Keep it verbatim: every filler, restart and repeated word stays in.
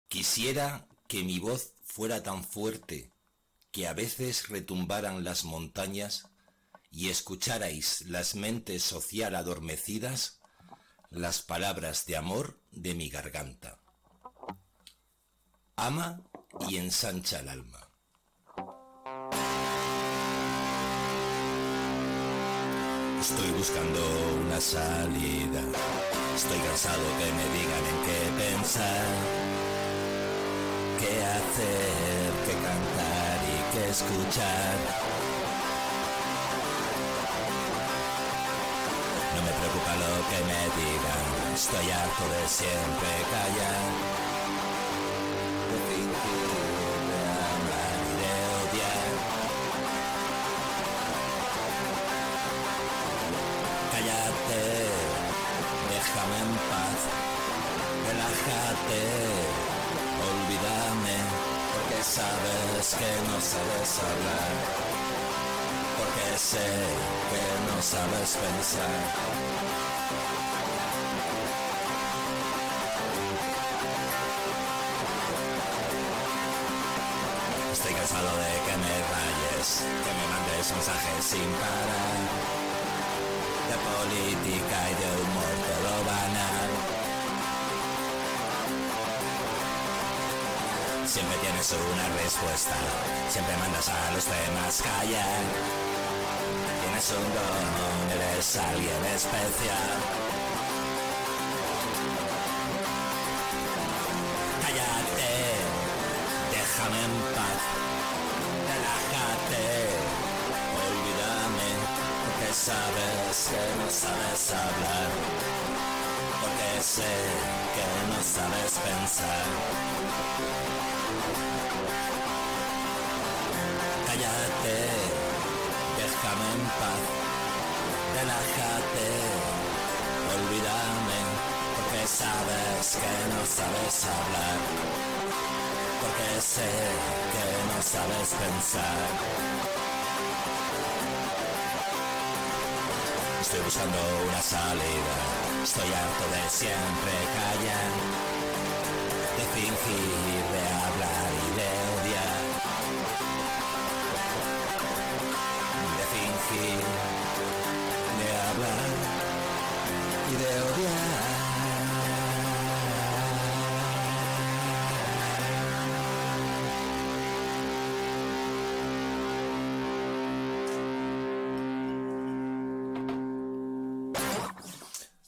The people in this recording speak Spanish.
Quisiera que mi voz fuera tan fuerte que a veces retumbaran las montañas y escucharais las mentes social adormecidas las palabras de amor de mi garganta. Ama y ensancha el alma. Estoy buscando una salida, estoy cansado que me digan en qué pensar, qué hacer, qué cantar y qué escuchar. No me preocupa lo que me digan, estoy harto de siempre callar, de fingir, de hablar y de odiar. Cállate, déjame en paz, relájate, olvídame, porque sabes que no sabes hablar, porque sé que no sabes pensar. Estoy cansado de que me rayes, que me mandes mensajes sin parar, de política y de humor todo banal. Siempre tienes una respuesta, siempre mandas a los demás callar. Tienes un don, eres alguien especial. Cállate, déjame en paz, relájate, olvídame, porque sabes que no sabes hablar, porque sé que no sabes pensar. Cállate, déjame en paz, relájate, olvídame, porque sabes que no sabes hablar, porque sé que no sabes pensar. Estoy buscando una salida, estoy harto de siempre callar, de fingir, de hablar y de odiar, de fingir, de hablar y de odiar.